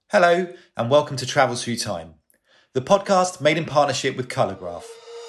Hello, and welcome to Travel Through Time, the podcast made in partnership with Colourgraph.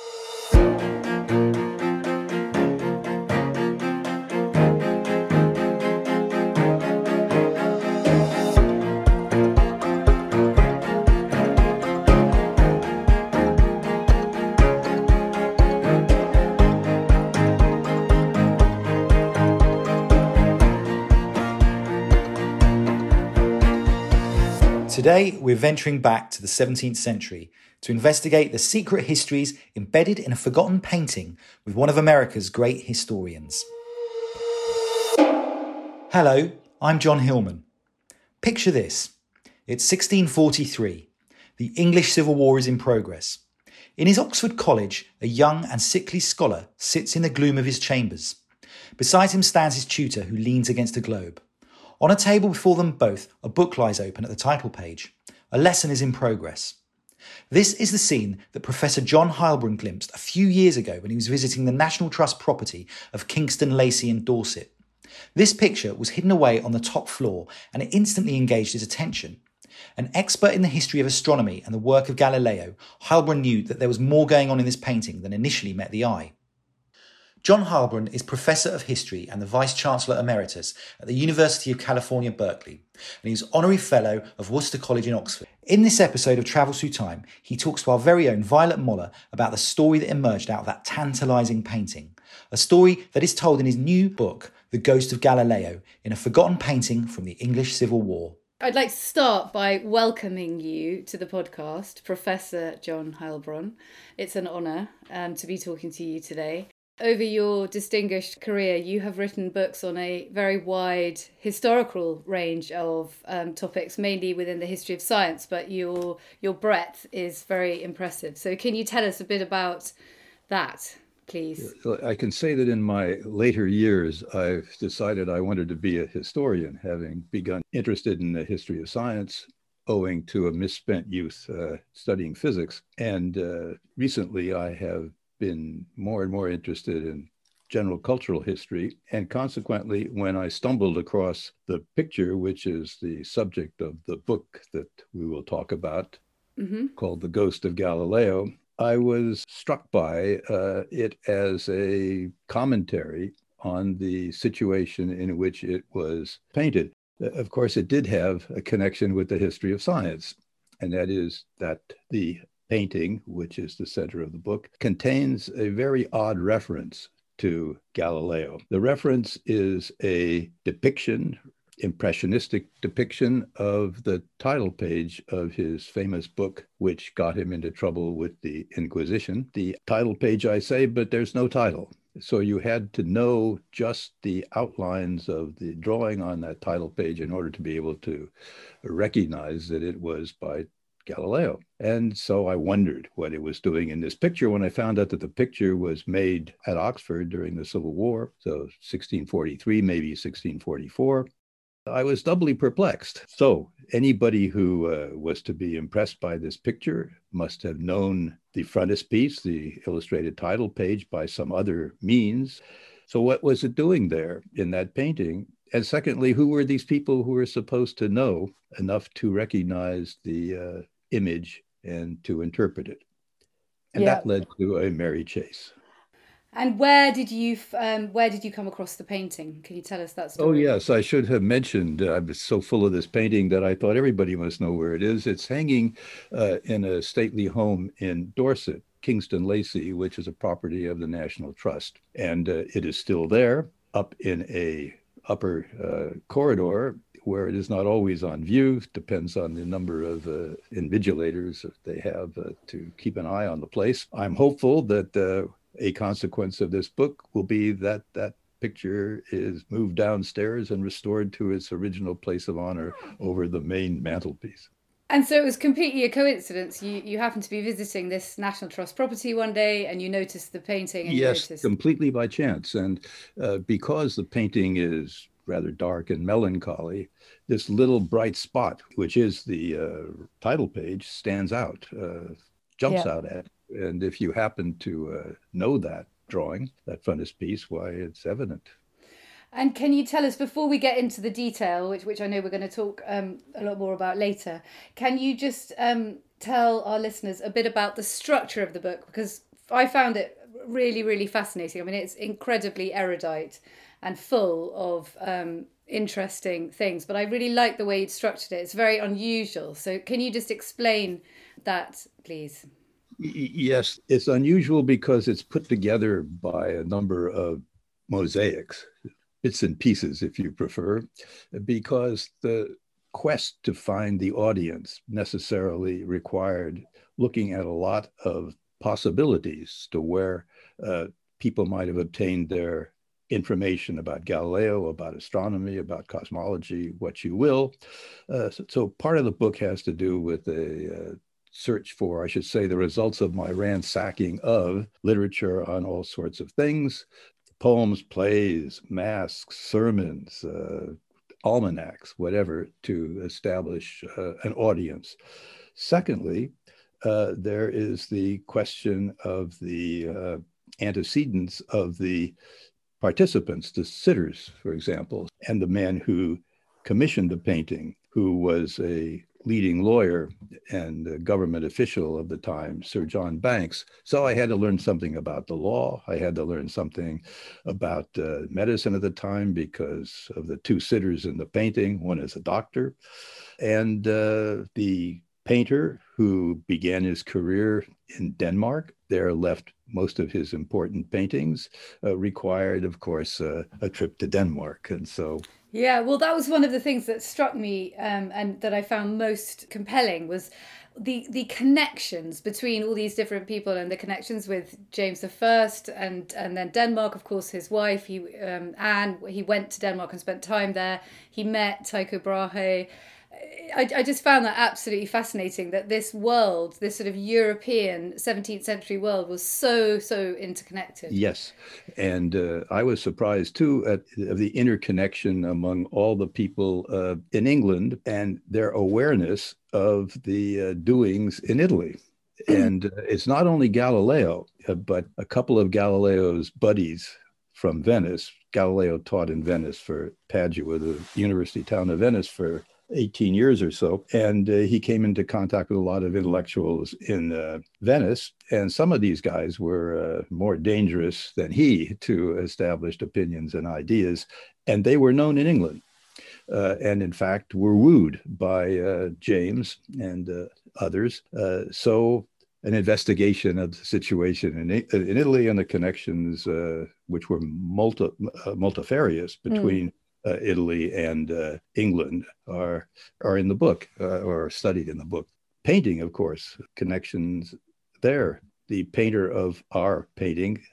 Today, we're venturing back to the 17th century to investigate the secret histories embedded in a forgotten painting with one of America's great historians. Hello, I'm John Hillman. Picture this. It's 1643. The English Civil War is in progress. In his Oxford college, a young and sickly scholar sits in the gloom of his chambers. Beside him stands his tutor, who leans against a globe. On a table before them both, a book lies open at the title page. A lesson is in progress. This is the scene that Professor John Heilbrunn glimpsed a few years ago when he was visiting the National Trust property of Kingston Lacy in Dorset. This picture was hidden away on the top floor, and it instantly engaged his attention. An expert in the history of astronomy and the work of Galileo, Heilbrunn knew that there was more going on in this painting than initially met the eye. John Heilbrunn is Professor of History and the Vice-Chancellor Emeritus at the University of California, Berkeley, and he's Honorary Fellow of Worcester College in Oxford. In this episode of Travel Through Time, he talks to our very own Violet Moller about the story that emerged out of that tantalising painting, a story that is told in his new book, The Ghost of Galileo, in a forgotten painting from the English Civil War. I'd like to start by welcoming you to the podcast, Professor John Heilbrunn. It's an honour to be talking to you today. Over your distinguished career, you have written books on a very wide historical range of topics, mainly within the history of science, but your breadth is very impressive. So can you tell us a bit about that, please? I can say that in my later years, I've decided I wanted to be a historian, having begun interested in the history of science, owing to a misspent youth studying physics. And recently I have been more and more interested in general cultural history. And consequently, when I stumbled across the picture, which is the subject of the book that we will talk about, called The Ghost of Galileo, I was struck by it as a commentary on the situation in which it was painted. Of course, it did have a connection with the history of science, and that is that the painting, which is the center of the book, contains a very odd reference to Galileo. The reference is a depiction, impressionistic depiction of the title page of his famous book, which got him into trouble with the Inquisition. The title page, I say, but there's no title. So you had to know just the outlines of the drawing on that title page in order to be able to recognize that it was by Galileo. And so I wondered what it was doing in this picture when I found out that the picture was made at Oxford during the Civil War, so 1643, maybe 1644. I was doubly perplexed. So anybody who was to be impressed by this picture must have known the frontispiece, the illustrated title page, by some other means. So what was it doing there in that painting? And secondly, who were these people who were supposed to know enough to recognize the image and to interpret it? And that led to a merry chase. And where did you come across the painting? Can you tell us that story? Oh, yes, I should have mentioned. I was so full of this painting that I thought everybody must know where it is. It's hanging in a stately home in Dorset, Kingston Lacy, which is a property of the National Trust. And it is still there, up in a upper corridor where it is not always on view. Depends on the number of invigilators that they have to keep an eye on the place. I'm hopeful that a consequence of this book will be that that picture is moved downstairs and restored to its original place of honor over the main mantelpiece. And so it was completely a coincidence. You happened to be visiting this National Trust property one day and you noticed the painting. And yes, completely by chance. And because the painting is rather dark and melancholy, this little bright spot, which is the title page, stands out, jumps out at. And if you happen to know that drawing, that frontispiece, why, it's evident. And can you tell us, before we get into the detail, which I know we're going to talk a lot more about later, can you just tell our listeners a bit about the structure of the book? Because I found it really, really fascinating. I mean, it's incredibly erudite and full of interesting things, but I really like the way you'd structured it. It's very unusual. So can you just explain that, please? Yes, it's unusual because it's put together by a number of mosaics, bits and pieces, if you prefer, because the quest to find the audience necessarily required looking at a lot of possibilities to where people might have obtained their information about Galileo, about astronomy, about cosmology, what you will. So part of the book has to do with a search for, I should say, the results of my ransacking of literature on all sorts of things: poems, plays, masques, sermons, almanacs, whatever, to establish an audience. Secondly, there is the question of the antecedents of the participants, the sitters, for example, and the man who commissioned the painting, who was a leading lawyer and a government official of the time, Sir John Banks. So I had to learn something about the law. I had to learn something about medicine at the time because of the two sitters in the painting. One is a doctor. And the painter who began his career in Denmark, there left most of his important paintings, required, of course, a trip to Denmark. And so yeah, well, that was one of the things that struck me and that I found most compelling was the connections between all these different people and the connections with James I and then Denmark, of course, his wife. Anne, he went to Denmark and spent time there. He met Tycho Brahe. I just found that absolutely fascinating, that this world, this sort of European 17th century world, was so interconnected. Yes. And I was surprised too of the interconnection among all the people in England and their awareness of the doings in Italy. And it's not only Galileo, but a couple of Galileo's buddies from Venice. Galileo taught in Venice for Padua, the university town of Venice, for 18 years or so. And he came into contact with a lot of intellectuals in Venice. And some of these guys were more dangerous than he to established opinions and ideas. And they were known in England. And in fact, were wooed by James and others. So an investigation of the situation in Italy and the connections, which were multifarious between Italy and England, are in the book, or studied in the book. Painting, of course, connections there. The painter of our painting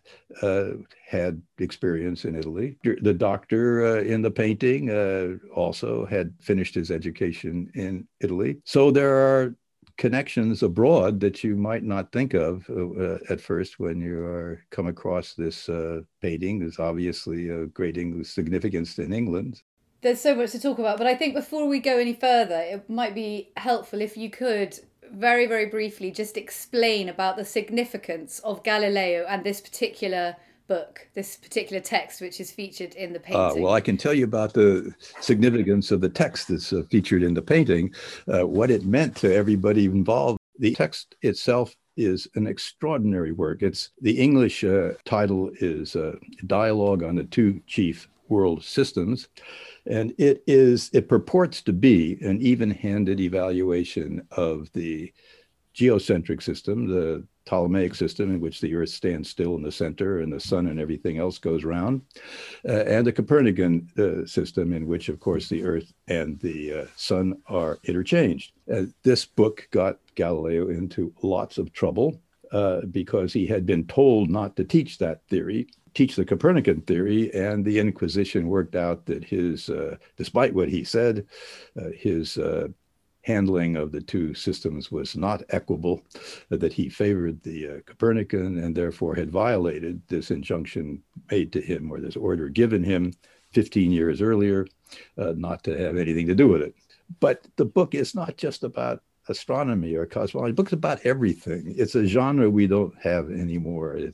had experience in Italy. The doctor in the painting also had finished his education in Italy. So there are connections abroad that you might not think of at first when you are come across this painting. There's obviously a great English significance in England. There's so much to talk about, but I think before we go any further, it might be helpful if you could very, very briefly just explain about the significance of Galileo and this particular book, this particular text, which is featured in the painting. Well, I can tell you about the significance of the text that's featured in the painting, what it meant to everybody involved. The text itself is an extraordinary work. It's the English title is Dialogue on the Two Chief World Systems. And it purports to be an even-handed evaluation of the geocentric system, the Ptolemaic system, in which the Earth stands still in the center and the sun and everything else goes round, and the Copernican system, in which, of course, the Earth and the sun are interchanged. This book got Galileo into lots of trouble because he had been told not to teach that theory, teach the Copernican theory, and the Inquisition worked out that his, despite what he said, his handling of the two systems was not equable, that he favored the Copernican and therefore had violated this injunction made to him, or this order given him 15 years earlier, not to have anything to do with it. But the book is not just about astronomy or cosmology. The book's about everything. It's a genre we don't have anymore. It's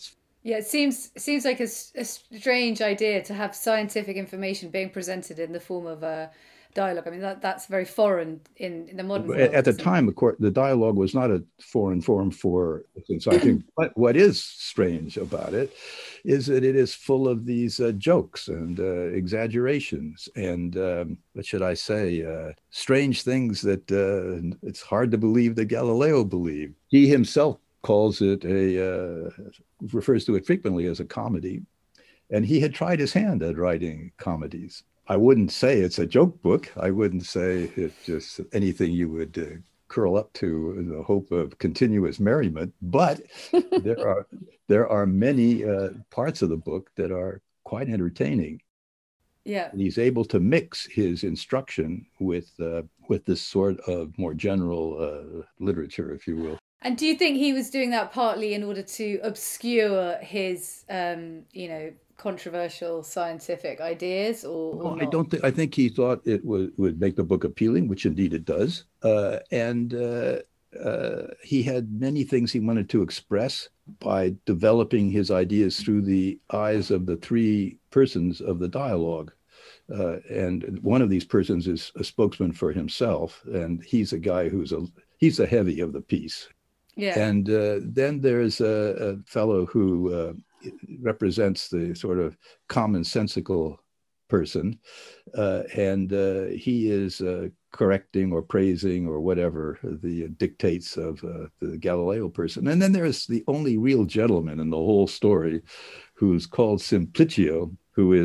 Yeah, it seems like a strange idea to have scientific information being presented in the form of a dialogue. I mean, that's very foreign in the modern world, At the isn't it? time, of course, the dialogue was not a foreign form for scientific. But what is strange about it is that it is full of these jokes and exaggerations and what should I say, strange things that it's hard to believe that Galileo believed. He himself calls it refers to it frequently as a comedy, and he had tried his hand at writing comedies. I wouldn't say it's a joke book. I wouldn't say it's just anything you would curl up to in the hope of continuous merriment. But there are many parts of the book that are quite entertaining. Yeah. And he's able to mix his instruction with this sort of more general literature, if you will. And do you think he was doing that partly in order to obscure his, controversial scientific ideas, or No, I not? don't think. I think he thought it would make the book appealing, which indeed it does. And he had many things he wanted to express by developing his ideas through the eyes of the three persons of the dialogue. And one of these persons is a spokesman for himself, and he's a guy he's the heavy of the piece. Yeah. And then there's a fellow who represents the sort of commonsensical person, and he is correcting or praising or whatever the dictates of the Galileo person. And then there's the only real gentleman in the whole story, who's called Simplicio, who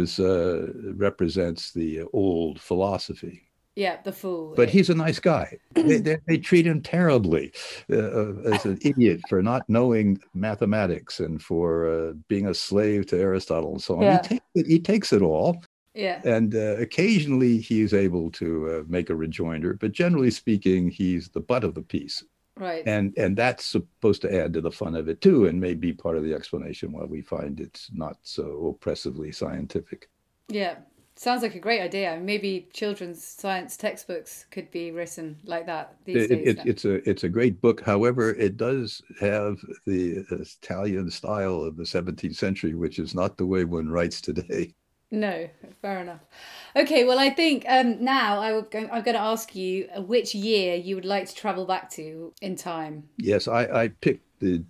represents the old philosophy. Yeah, the fool. But he's a nice guy. They treat him terribly as an idiot for not knowing mathematics and for being a slave to Aristotle and so on. Yeah. He takes it all. Yeah. And occasionally he's able to make a rejoinder, but generally speaking, he's the butt of the piece. Right. And that's supposed to add to the fun of it too, and may be part of the explanation why we find it's not so oppressively scientific. Yeah. Sounds like a great idea. Maybe children's science textbooks could be written like that these days. It's a great book. However, it does have the Italian style of the 17th century, which is not the way one writes today. No, fair enough. Okay, well, I think now I'm going to ask you which year you would like to travel back to in time. Yes, I picked the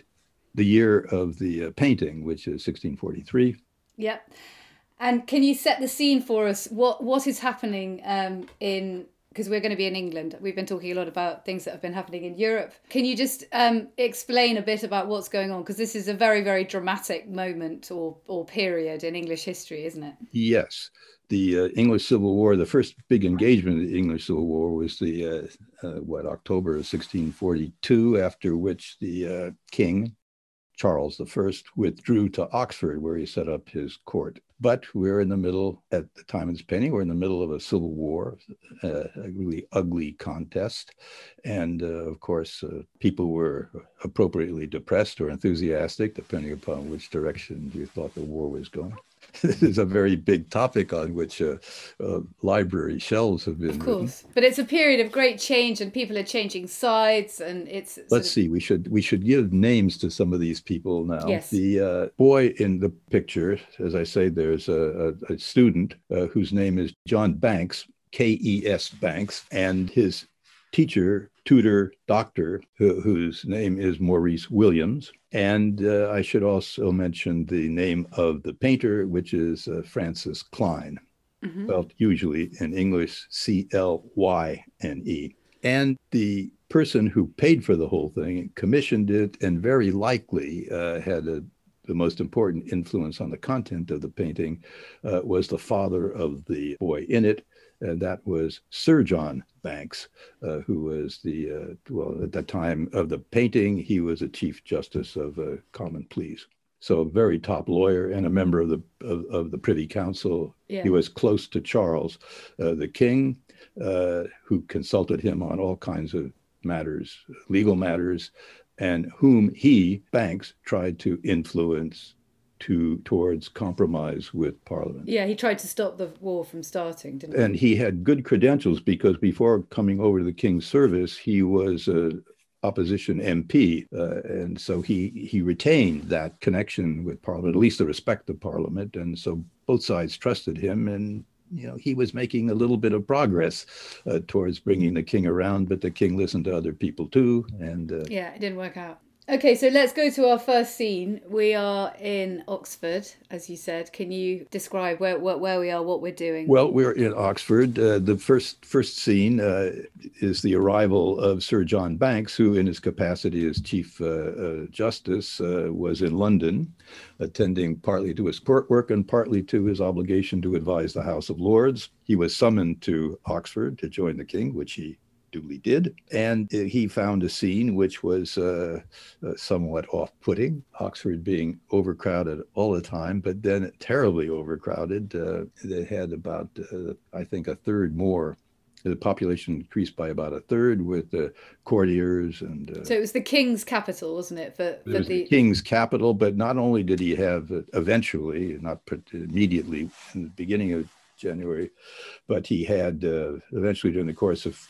year of the painting, which is 1643. Yep. And can you set the scene for us? What is happening because we're going to be in England. We've been talking a lot about things that have been happening in Europe. Can you just explain a bit about what's going on? Because this is a very, very dramatic moment or period in English history, isn't it? Yes. The English Civil War, the first big engagement in the English Civil War was the October of 1642, after which the king, Charles I, withdrew to Oxford, where he set up his court. But we're in the middle, at the time of this painting, we're in the middle of a civil war, a really ugly contest. And of course, people were appropriately depressed or enthusiastic, depending upon which direction you thought the war was going. This is a very big topic on which library shelves have been Of course, written. But it's a period of great change, and people are changing sides, and it's. Let's see. We should give names to some of these people now. Yes. The boy in the picture, as I say, there's a student whose name is John Banks, K-E-S Banks, and his teacher, tutor, doctor, whose name is Maurice Williams. And I should also mention the name of the painter, which is Francis Klein, spelled usually in English C-L-Y-N-E. And the person who paid for the whole thing, commissioned it, and very likely had the most important influence on the content of the painting, was the father of the boy in it. And that was Sir John Banks, who was at the time of the painting, he was a Chief Justice of Common Pleas. So a very top lawyer and a member of the Privy Council. Yeah. He was close to Charles, the king, who consulted him on all kinds of matters, legal matters, and whom he, Banks, tried to influence towards compromise with Parliament. Yeah, he tried to stop the war from starting, didn't he? And he had good credentials, because before coming over to the king's service, he was opposition MP. And so he retained that connection with Parliament, at least the respect of Parliament. And so both sides trusted him, and he was making a little bit of progress towards bringing the king around, but the king listened to other people too. And yeah, it didn't work out. Okay, so let's go to our first scene. We are in Oxford, as you said. Can you describe where we are, what we're doing? Well, we're in Oxford. The first scene is the arrival of Sir John Banks, who in his capacity as Chief Justice was in London, attending partly to his court work and partly to his obligation to advise the House of Lords. He was summoned to Oxford to join the king, which he duly did, and he found a scene which was somewhat off-putting. Oxford being overcrowded all the time, but then terribly overcrowded. They had about, I think, a third more. The population increased by about a third with courtiers and. So it was the king's capital, wasn't it? It was the king's capital, but not only did he have eventually, not immediately in the beginning of January, but he had eventually during the course of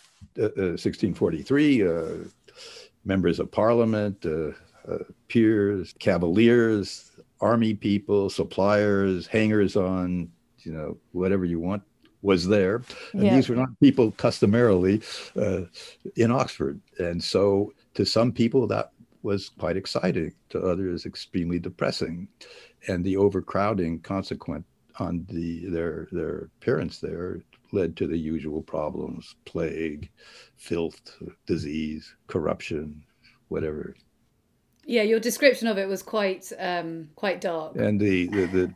1643, members of Parliament, peers, cavaliers, army people, suppliers, hangers-on, whatever you want, was there. And these were not people customarily in Oxford. And so to some people, that was quite exciting. To others, extremely depressing. And the overcrowding consequent on their appearance there led to the usual problems: plague, filth, disease, corruption, whatever. Yeah, your description of it was quite dark. And the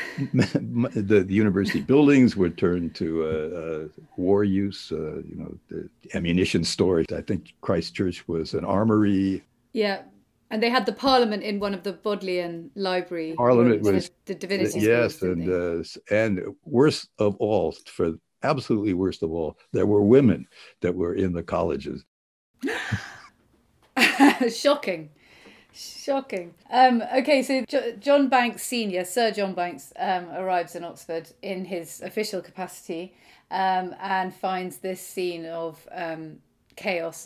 university buildings were turned to war use. The ammunition storage. I think Christ Church was an armory. Yeah. And they had the Parliament in one of the Bodleian Library. Parliament was the divinity. Yes, and worst of all, absolutely worst of all, there were women that were in the colleges. Shocking. Okay, so John Banks Senior, Sir John Banks, arrives in Oxford in his official capacity and finds this scene of chaos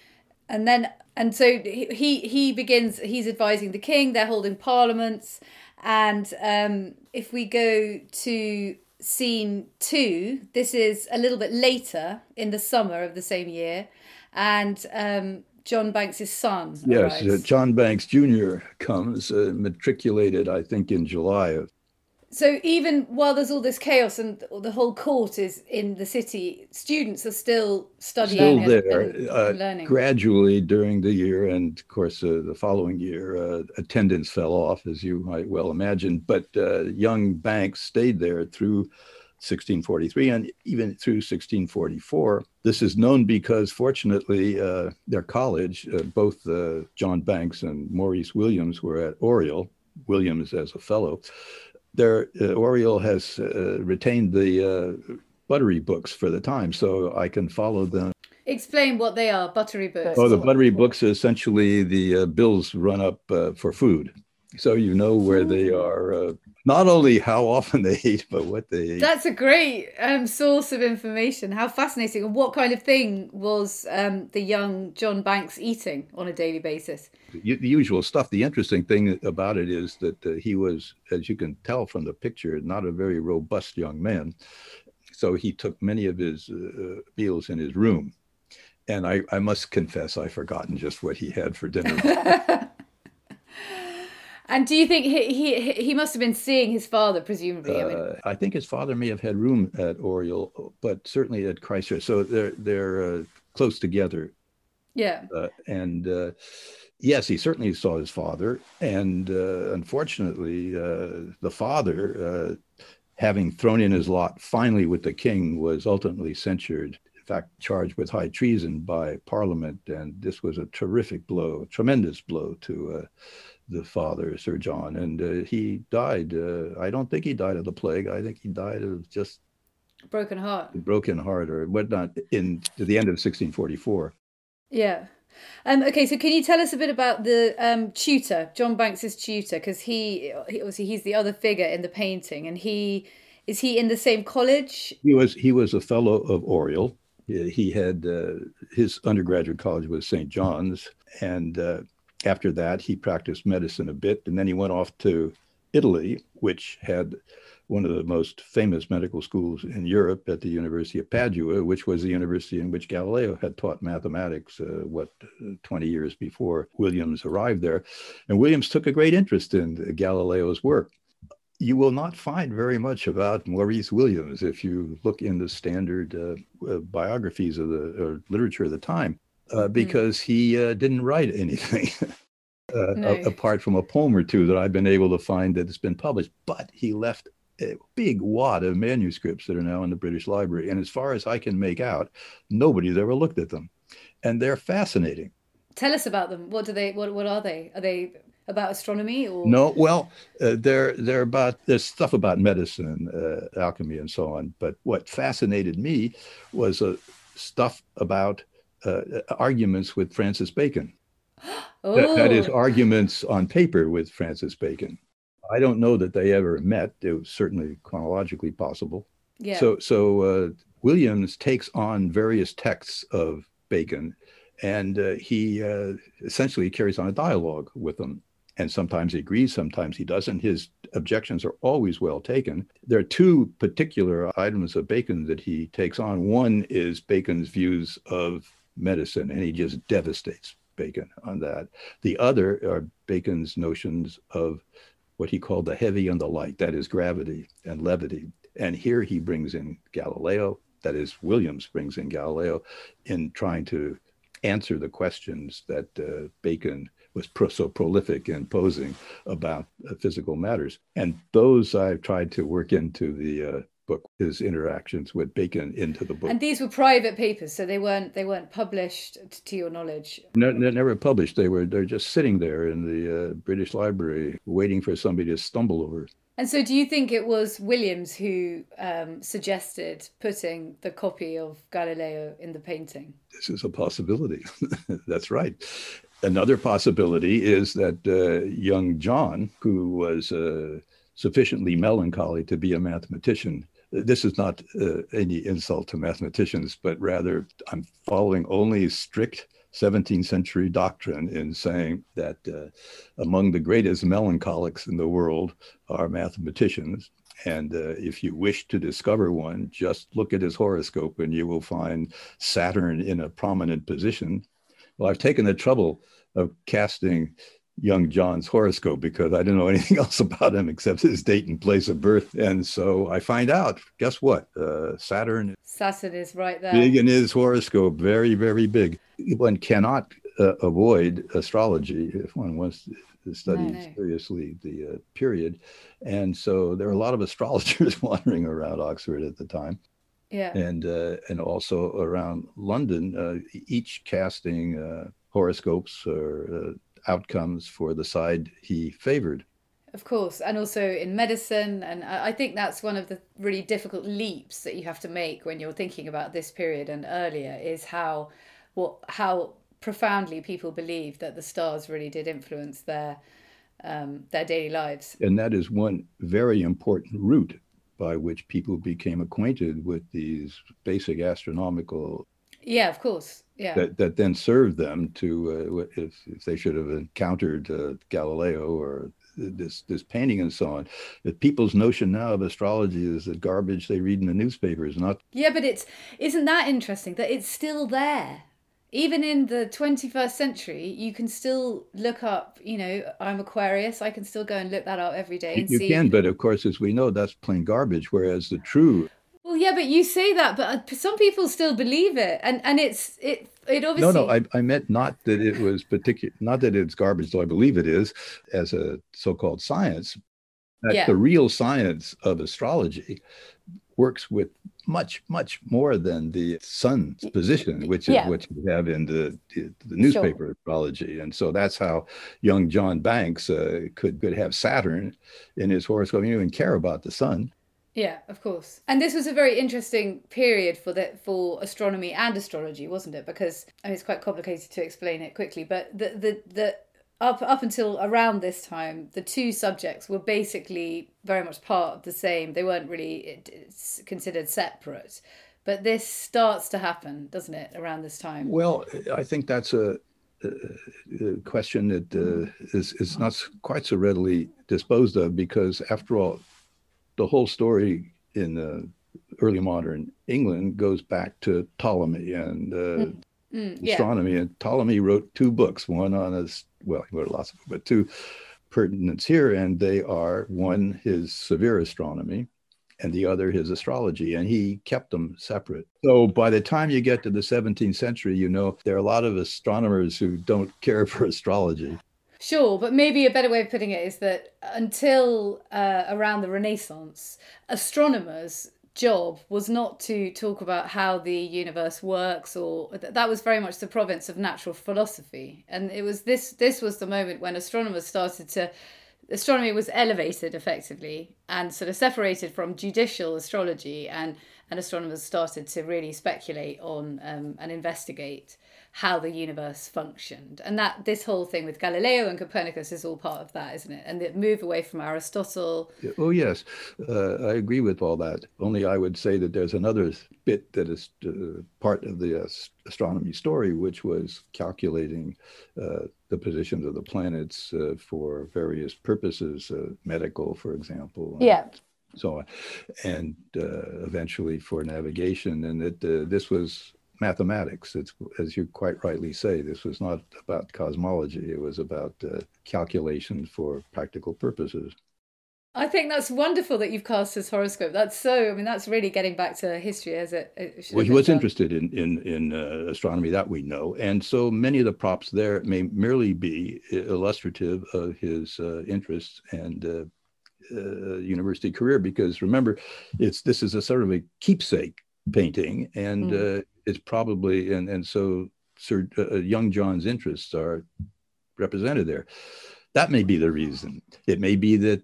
and so he begins. He's advising the king. They're holding parliaments, and if we go to scene 2, this is a little bit later in the summer of the same year, and John Banks's son arrives. Yes, John Banks Jr. comes, matriculated, I think, in July of. So even while there's all this chaos and the whole court is in the city, students are still studying and learning. Gradually during the year, and of course the following year, attendance fell off, as you might well imagine. But young Banks stayed there through 1643 and even through 1644. This is known because, fortunately, their college, both John Banks and Maurice Williams were at Oriel, Williams as a fellow. Oriel has retained the Buttery books for the time, so I can follow them. Explain what they are, Buttery books. Oh, the Buttery books are essentially the bills run up for food. So you know where they are, not only how often they eat, but what they eat. That's a great source of information. How fascinating. And what kind of thing was the young John Banks eating on a daily basis? The usual stuff. The interesting thing about it is that he was, as you can tell from the picture, not a very robust young man. So he took many of his meals in his room. And I must confess, I've forgotten just what he had for dinner. And do you think he must have been seeing his father, presumably? I think his father may have had room at Oriel, but certainly at Christ Church. So they're close together. Yeah. Yes, he certainly saw his father. And unfortunately, the father, having thrown in his lot finally with the king, was ultimately censured. In fact, charged with high treason by Parliament. And this was a terrific blow, a tremendous blow to the father, Sir John, and he died. I don't think he died of the plague. I think he died of just broken heart or whatnot in the end of 1644. Yeah. Okay, so can you tell us a bit about the tutor, John Banks's tutor, because he obviously he's the other figure in the painting, and is he in the same college? He was a fellow of Oriel. He had his undergraduate college was St. John's, And after that, he practiced medicine a bit, and then he went off to Italy, which had one of the most famous medical schools in Europe at the University of Padua, which was the university in which Galileo had taught mathematics, 20 years before Williams arrived there. And Williams took a great interest in Galileo's work. You will not find very much about Maurice Williams if you look in the standard biographies of the literature of the time, because he didn't write anything. No. Apart from a poem or two that I've been able to find that has been published, but he left a big wad of manuscripts that are now in the British Library. And as far as I can make out, nobody's ever looked at them. And they're fascinating. Tell us about them. What are they? Are they about astronomy or? No, well, they're about, there's stuff about medicine, alchemy and so on. But what fascinated me was stuff about arguments with Francis Bacon. Oh. That is, arguments on paper with Francis Bacon. I don't know that they ever met. It was certainly chronologically possible. Yeah. So Williams takes on various texts of Bacon, and he essentially carries on a dialogue with them. And sometimes he agrees, sometimes he doesn't. His objections are always well taken. There are two particular items of Bacon that he takes on. One is Bacon's views of medicine, and he just devastates Bacon on that. The other are Bacon's notions of what he called the heavy and the light, that is gravity and levity. And here he brings in Galileo, that is Williams brings in Galileo, in trying to answer the questions that Bacon was so prolific in posing about physical matters. And those I've tried to work into the book, his interactions with Bacon into the book. And these were private papers, so they weren't published, to your knowledge. No, they're never published. They're just sitting there in the British Library, waiting for somebody to stumble over. And so, do you think it was Williams who suggested putting the copy of Galileo in the painting? This is a possibility. That's right. Another possibility is that young John, who was sufficiently melancholy to be a mathematician. This is not any insult to mathematicians, but rather I'm following only strict 17th century doctrine in saying that among the greatest melancholics in the world are mathematicians. And if you wish to discover one, just look at his horoscope and you will find Saturn in a prominent position. Well, I've taken the trouble of casting young John's horoscope because I didn't know anything else about him except his date and place of birth. And so I find out, guess what? Saturn is right there. Big in his horoscope, very, very big. One cannot avoid astrology if one wants to study seriously the period. And so there are a lot of astrologers wandering around Oxford at the time. Yeah. And also around London, each casting horoscopes or outcomes for the side he favored. Of course, and also in medicine. And I think that's one of the really difficult leaps that you have to make when you're thinking about this period and earlier, is how profoundly people believe that the stars really did influence their daily lives. And that is one very important route by which people became acquainted with these basic astronomical. Yeah, of course. Yeah. That then served them to, if they should have encountered Galileo or this painting and so on, that people's notion now of astrology is the garbage they read in the newspapers, not. Yeah, but isn't that interesting that it's still there? Even in the 21st century, you can still look up, I'm Aquarius. I can still go and look that up every day and see. You can, but of course, as we know, that's plain garbage, whereas the true. Well, yeah, but you say that, but some people still believe it. And it obviously. No, I meant not that it was not that it's garbage, though I believe it is, as a so-called science. That the real science of astrology works with much, much more than the sun's position, which is what you have in the newspaper astrology. And so that's how young John Banks could have Saturn in his horoscope. He didn't even care about the sun. Yeah, of course. And this was a very interesting period for astronomy and astrology, wasn't it? Because it's quite complicated to explain it quickly, but the up until around this time, the two subjects were basically very much part of the same. They weren't really considered separate. But this starts to happen, doesn't it, around this time? Well, I think that's a question that is not quite so readily disposed of, because after all, the whole story in early modern England goes back to Ptolemy and astronomy. And Ptolemy wrote two books, one on he wrote lots of books, but two pertinents here, and they are, one, his severe astronomy, and the other, his astrology, and he kept them separate. So by the time you get to the 17th century, there are a lot of astronomers who don't care for astrology. Sure, but maybe a better way of putting it is that until around the Renaissance, astronomers' job was not to talk about how the universe works, or that was very much the province of natural philosophy. And it was this was the moment when astronomy was elevated effectively and sort of separated from judicial astrology, and astronomers started to really speculate on and investigate how the universe functioned. And that this whole thing with Galileo and Copernicus is all part of that, isn't it? And the move away from Aristotle. Oh, yes. I agree with all that. Only I would say that there's another bit that is part of the astronomy story, which was calculating the positions of the planets for various purposes, medical, for example. Yeah. So on, and eventually for navigation. And that this was mathematics. It's, as you quite rightly say, this was not about cosmology. It was about calculation for practical purposes. I think that's wonderful that you've cast his horoscope. That's really getting back to history as it should. Well, he was interested in astronomy, that we know. And so many of the props there may merely be illustrative of his interests and university career, because remember, this is a sort of a keepsake painting, and it's probably, and so Sir young John's interests are represented there. That may be the reason. It may be that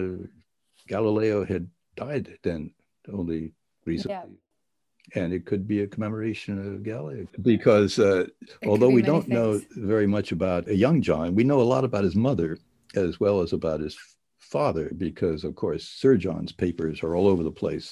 Galileo had died then only recently. Yeah. And it could be a commemoration of Galileo, because although we don't know very much about a young John, we know a lot about his mother as well as about his father, because of course Sir John's papers are all over the place.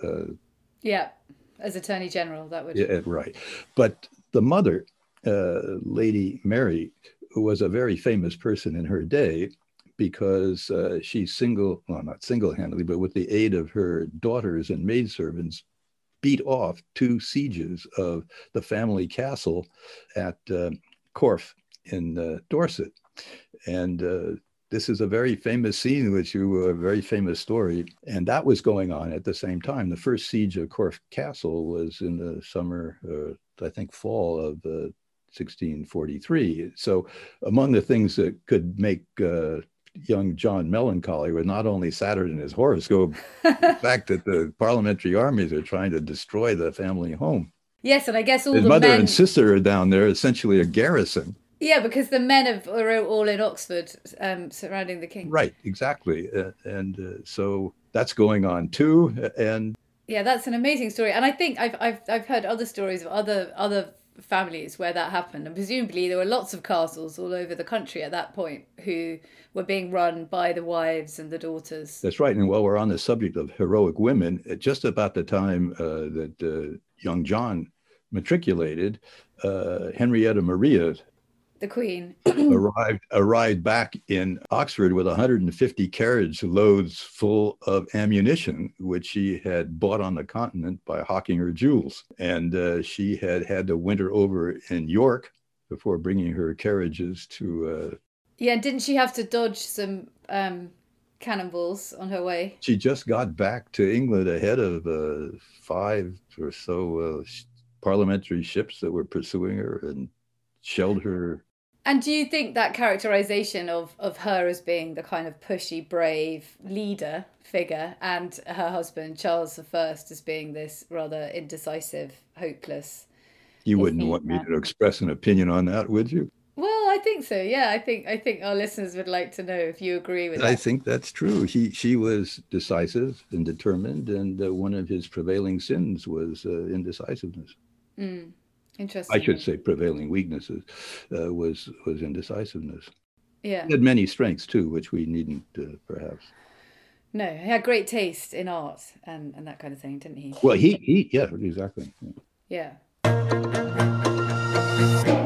As Attorney General, that would. Yeah, right. But the mother, Lady Mary, was a very famous person in her day, because she not single-handedly, but with the aid of her daughters and maidservants, beat off 2 sieges of the family castle at Corfe in Dorset. And this is a very famous scene, a very famous story. And that was going on at the same time. The first siege of Corfe Castle was in the summer, I think fall of 1643. So among the things that could make young John melancholy were not only Saturn and his horoscope, the fact that the parliamentary armies are trying to destroy the family home. Yes, and I guess all his the mother men... and sister are down there, essentially a garrison. Yeah, because the men are all in Oxford, surrounding the king. Right, exactly, and so that's going on too. And yeah, that's an amazing story. And I think I've heard other stories of other families where that happened, and presumably there were lots of castles all over the country at that point who were being run by the wives and the daughters. That's right. And while we're on the subject of heroic women, at just about the time that young John matriculated, Henrietta Maria, the Queen, arrived back in Oxford with 150 carriage loads full of ammunition, which she had bought on the continent by hawking her jewels. And she had to winter over in York before bringing her carriages to... Yeah, didn't she have to dodge some cannonballs on her way? She just got back to England ahead of 5 or so parliamentary ships that were pursuing her and shelled her. And do you think that characterization of her as being the kind of pushy, brave leader figure, and her husband, Charles I, as being this rather indecisive, hopeless... You wouldn't want me to express an opinion on that, would you? Well, I think so. Yeah, I think our listeners would like to know if you agree with that. I think that's true. She was decisive and determined, and one of his prevailing sins was indecisiveness. Interesting. I should say prevailing weaknesses was indecisiveness. Yeah. He had many strengths too, which we needn't perhaps. No, he had great taste in art and that kind of thing, didn't he? Well, he yeah, exactly. Yeah.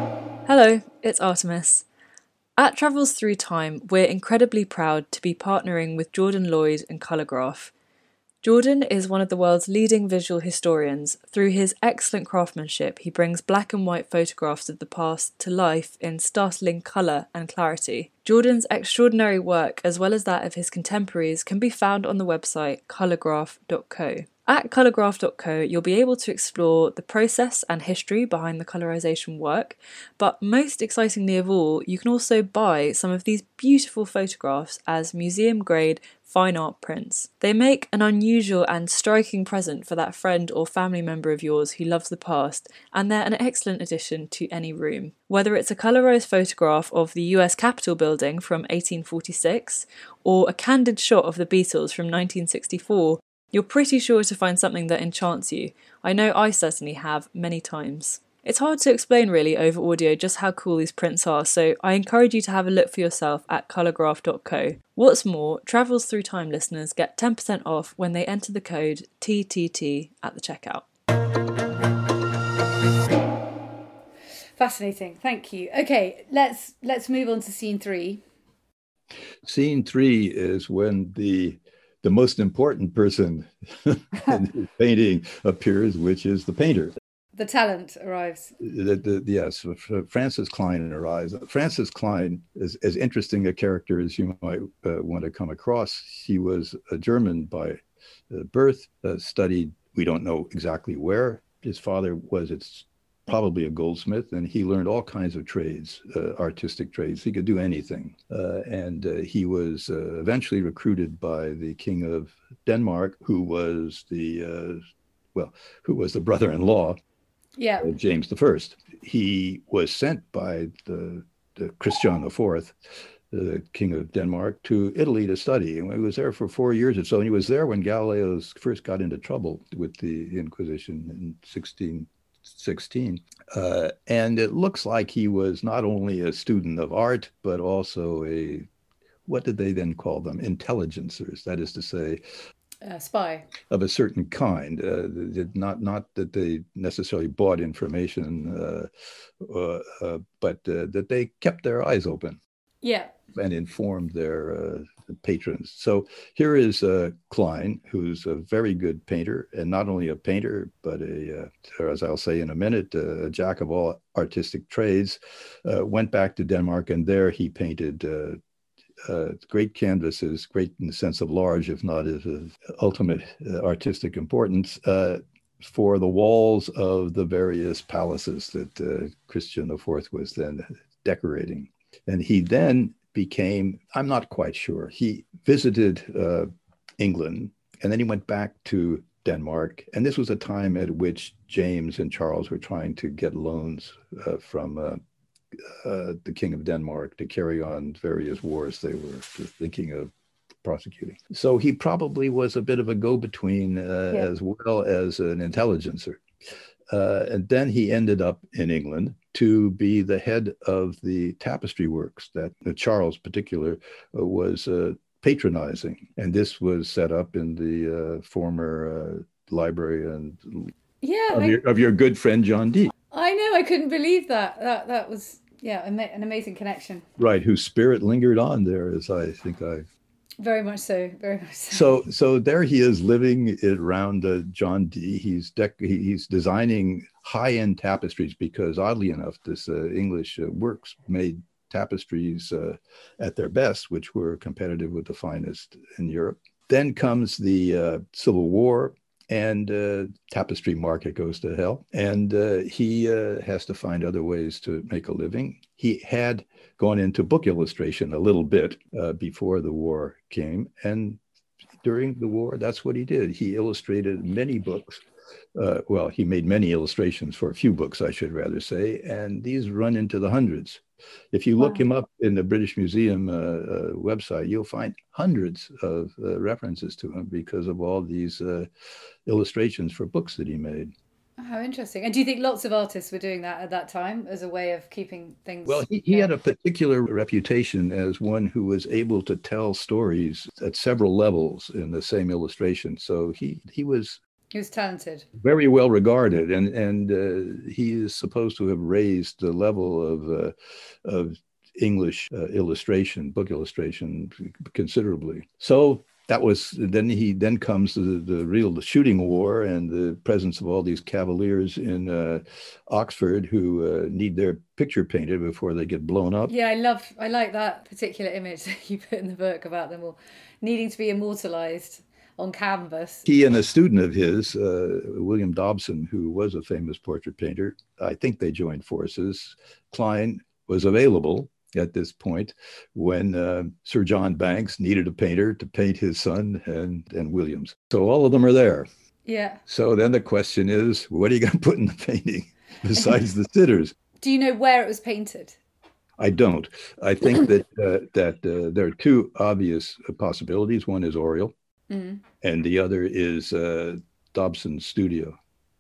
Hello, it's Artemis. At Travels Through Time, we're incredibly proud to be partnering with Jordan Lloyd and Colourgraph. Jordan is one of the world's leading visual historians. Through his excellent craftsmanship, he brings black and white photographs of the past to life in startling colour and clarity. Jordan's extraordinary work, as well as that of his contemporaries, can be found on the website colourgraph.co. At colourgraph.co, you'll be able to explore the process and history behind the colorization work, but most excitingly of all, you can also buy some of these beautiful photographs as museum-grade fine art prints. They make an unusual and striking present for that friend or family member of yours who loves the past, and they're an excellent addition to any room. Whether it's a colorized photograph of the US Capitol building from 1846, or a candid shot of the Beatles from 1964, you're pretty sure to find something that enchants you. I know I certainly have many times. It's hard to explain really over audio just how cool these prints are, so I encourage you to have a look for yourself at colourgraph.co. What's more, Travels Through Time listeners get 10% off when they enter the code TTT at the checkout. Fascinating, thank you. Okay, let's move on to scene 3. Scene 3 is when the most important person in the painting appears, which is the painter. The talent arrives. Yes, Francis Klein arrives. Francis Klein is as interesting a character as you might want to come across. He was a German by birth, studied, we don't know exactly where. His father was probably a goldsmith, and he learned all kinds of trades, artistic trades. He could do anything. And he was eventually recruited by the King of Denmark, who was the brother-in-law, James I. He was sent by the Christian IV, the King of Denmark, to Italy to study. And he was there for 4 years or so. And he was there when Galileo first got into trouble with the Inquisition in 1616. And it looks like he was not only a student of art, but also what did they then call them? Intelligencers, that is to say, spy of a certain kind. Not that they necessarily bought information, but that they kept their eyes open. Yeah. And informed their patrons. So here is Klein, who's a very good painter, and not only a painter, but as I'll say in a minute, a jack of all artistic trades. Went back to Denmark, and there he painted great canvases, great in the sense of large, if not of ultimate artistic importance, for the walls of the various palaces that Christian IV was then decorating. And he then became, I'm not quite sure, he visited England, and then he went back to Denmark. And this was a time at which James and Charles were trying to get loans from the King of Denmark to carry on various wars they were thinking of prosecuting. So he probably was a bit of a go-between as well as an intelligencer. And then he ended up in England to be the head of the tapestry works that Charles, in particular, was patronizing. And this was set up in the former library of your good friend John Dee. I know, I couldn't believe that. That was an amazing connection. Right, whose spirit lingered on there, as I think I. Very much so, very much so. So there he is living around John Dee. He's designing high-end tapestries because, oddly enough, this English works made tapestries at their best, which were competitive with the finest in Europe. Then comes the Civil War, and tapestry market goes to hell. And he has to find other ways to make a living. He had gone into book illustration a little bit before the war came. And during the war, that's what he did. He illustrated many books. He made many illustrations for a few books, I should rather say. And these run into the hundreds. If you look him up in the British Museum website, you'll find hundreds of references to him because of all these illustrations for books that he made. How interesting. And do you think lots of artists were doing that at that time as a way of keeping things? Well, he had a particular reputation as one who was able to tell stories at several levels in the same illustration. So he was He was talented. Very well regarded, and he is supposed to have raised the level of English book illustration considerably. So that was then comes the shooting war and the presence of all these cavaliers in Oxford who need their picture painted before they get blown up. Yeah, I like that particular image that you put in the book about them all needing to be immortalized on canvas. He and a student of his, William Dobson, who was a famous portrait painter, I think they joined forces. Klein was available at this point when Sir John Banks needed a painter to paint his son and Williams. So all of them are there. Yeah. So then the question is, what are you going to put in the painting besides the sitters? Do you know where it was painted? I don't. I think that there are two obvious possibilities. One is Oriel, and the other is Dobson's studio.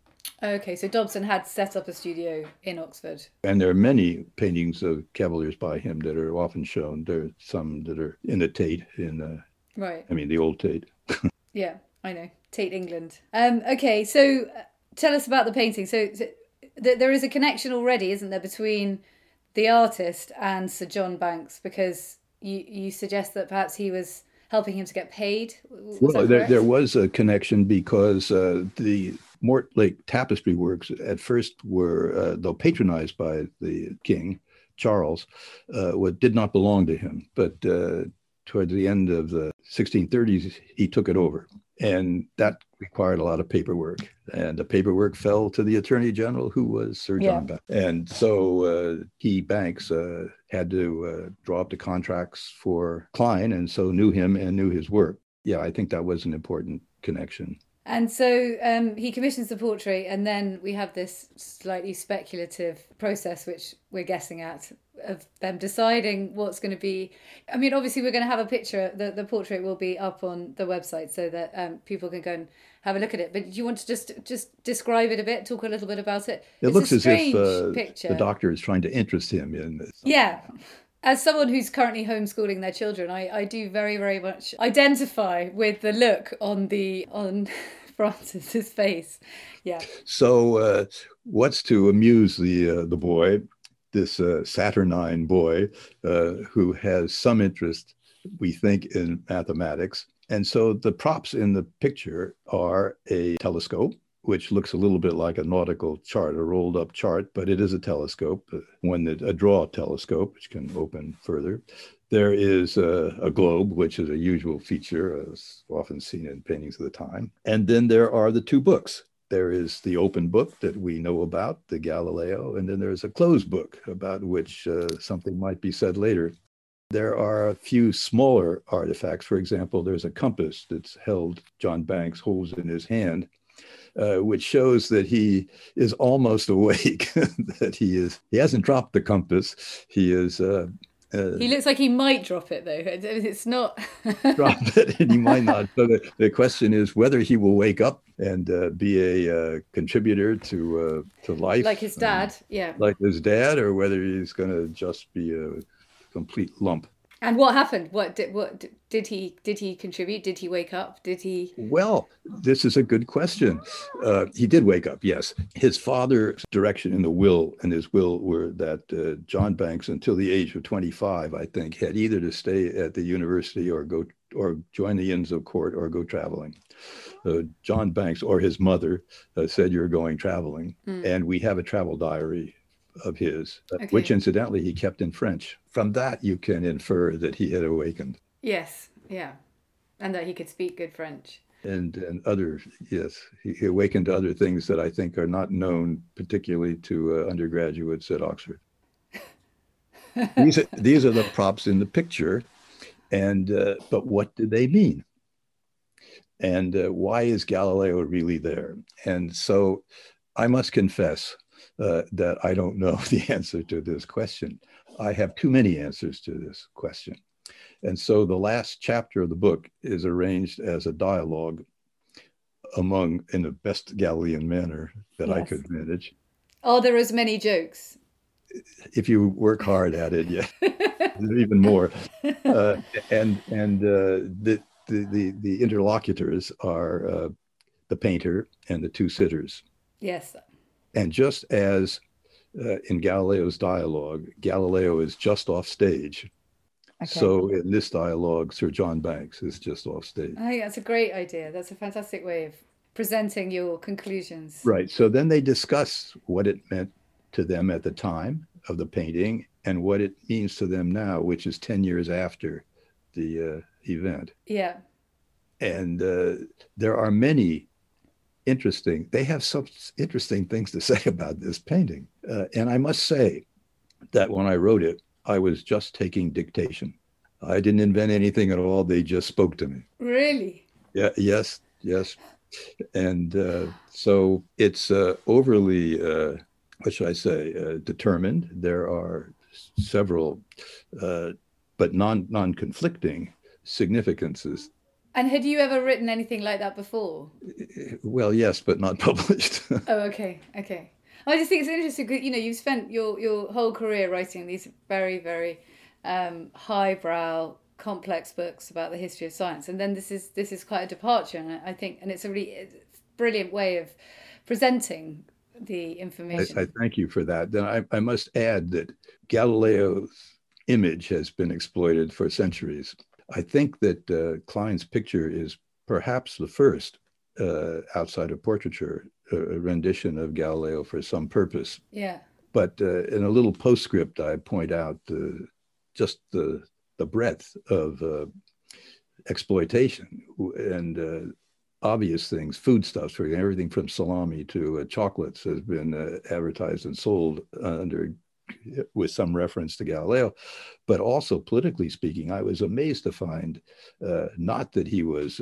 Okay, so Dobson had set up a studio in Oxford. And there are many paintings of cavaliers by him that are often shown. There are some that are in the Tate, right. I mean, the old Tate. Yeah, I know. Tate, England. Okay, so tell us about the painting. So there is a connection already, isn't there, between the artist and Sir John Banks, because you suggest that perhaps he was helping him to get paid? Well, there was a connection because the Mortlake tapestry works at first were, though patronized by the king, Charles, did not belong to him. But toward the end of the 1630s, he took it over. And that required a lot of paperwork. And the paperwork fell to the Attorney General, who was Sir John Banks. And so Banks had to draw up the contracts for Klein, and so knew him and knew his work. Yeah, I think that was an important connection. And so he commissions the portrait, and then we have this slightly speculative process, which we're guessing at, of them deciding what's going to be. I mean, obviously, we're going to have a picture. The portrait will be up on the website so that people can go and have a look at it. But do you want to just describe it a bit, talk a little bit about it? It looks as if the doctor is trying to interest him in this. Yeah. As someone who's currently homeschooling their children, I do very, very much identify with the look on Francis's face. Yeah. So what's to amuse the boy, this saturnine boy who has some interest, we think, in mathematics. And so the props in the picture are a telescope, which looks a little bit like a nautical chart, a rolled up chart, but it is a telescope, a draw telescope, which can open further. There is a globe, which is a usual feature, often seen in paintings of the time. And then there are the two books. There is the open book that we know about, the Galileo, and then there's a closed book about which something might be said later. There are a few smaller artifacts. For example, there's a compass that's John Banks holds in his hand, which shows that he is almost awake, that he hasn't dropped the compass. He is... he looks like he might drop it, though. It's not... drop it, and he might not. So the question is whether he will wake up and be a contributor to life. Like his dad, yeah. Like his dad, or whether he's going to just be a complete lump. And what happened? What did he contribute? Did he wake up? Well, this is a good question. He did wake up, yes. His father's direction in his will were that John Banks, until the age of 25, I think, had either to stay at the university or join the Inns of Court or go traveling. John Banks, or his mother, said, "You're going traveling." And we have a travel diary of his, which incidentally he kept in French. From that, you can infer that he had awakened. Yes, yeah. And that he could speak good French. And other, yes, he awakened to other things that I think are not known, particularly to undergraduates at Oxford. These are the props in the picture, and but what do they mean? And why is Galileo really there? And so I must confess that I don't know the answer to this question. I have too many answers to this question. And so the last chapter of the book is arranged as a dialogue in the best Galilean manner that I could manage. Are there as many jokes? If you work hard at it, yeah, even more. And the interlocutors are the painter and the two sitters. Yes. And just as in Galileo's dialogue, Galileo is just off stage. Okay. So in this dialogue, Sir John Banks is just off stage. I think that's a great idea. That's a fantastic way of presenting your conclusions. Right. So then they discuss what it meant to them at the time of the painting and what it means to them now, which is 10 years after the event. Yeah. And there are many they have some interesting things to say about this painting. And I must say that when I wrote it, I was just taking dictation. I didn't invent anything at all. They just spoke to me. Really? Yeah. Yes. And so it's overly, what should I say, determined. There are several, but non-conflicting significances. And had you ever written anything like that before? Well, yes, but not published. Oh, okay. I just think it's interesting because, you've spent your whole career writing these very, very highbrow, complex books about the history of science, and then this is quite a departure, and I think, and it's a really brilliant way of presenting the information. I thank you for that. Then I must add that Galileo's image has been exploited for centuries. I think that Klein's picture is perhaps the first outside of portraiture rendition of Galileo for some purpose. Yeah. But in a little postscript, I point out just the breadth of exploitation and obvious things, foodstuffs, for example, everything from salami to chocolates has been advertised and sold with some reference to Galileo. But also politically speaking, I was amazed to find not that he was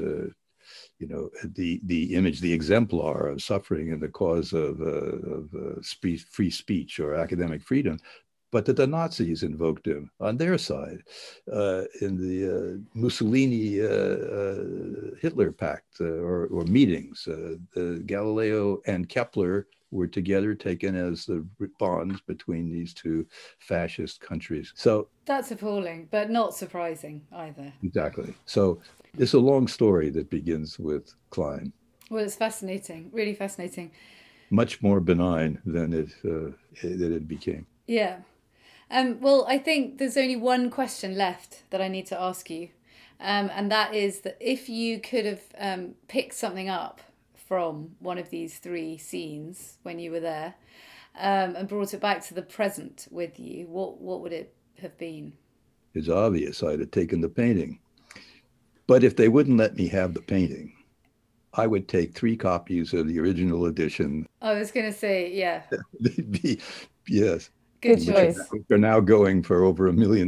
the image, the exemplar of suffering in the cause of free speech or academic freedom, but that the Nazis invoked him on their side in the Mussolini Hitler pact or meetings. Galileo and Kepler were together taken as the bonds between these two fascist countries. So that's appalling, but not surprising either. Exactly. So it's a long story that begins with Klein. Well, it's fascinating, really fascinating. Much more benign than it became. Yeah. Well, I think there's only one question left that I need to ask you. And that is that if you could have picked something up from one of these three scenes when you were there and brought it back to the present with you, what would it have been? It's obvious I'd have taken the painting. But if they wouldn't let me have the painting, I would take 3 copies of the original edition. I was going to say, yeah. Yes. Good choice. They're now going for over $1 million.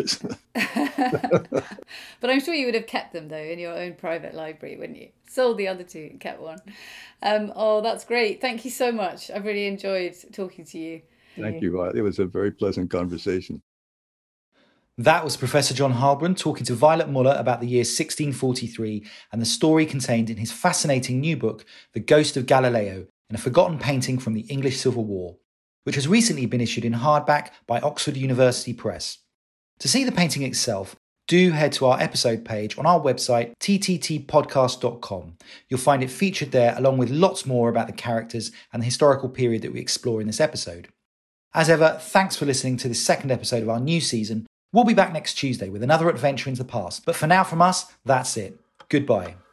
But I'm sure you would have kept them, though, in your own private library, wouldn't you? Sold the other 2 and kept one. Oh, that's great. Thank you so much. I've really enjoyed talking to you. Thank you. It was a very pleasant conversation. That was Professor John Heilbron talking to Violet Muller about the year 1643 and the story contained in his fascinating new book, The Ghost of Galileo, and a forgotten painting from the English Civil War, which has recently been issued in hardback by Oxford University Press. To see the painting itself, do head to our episode page on our website, tttpodcast.com. You'll find it featured there along with lots more about the characters and the historical period that we explore in this episode. As ever, thanks for listening to this second episode of our new season. We'll be back next Tuesday with another adventure into the past. But for now from us, that's it. Goodbye.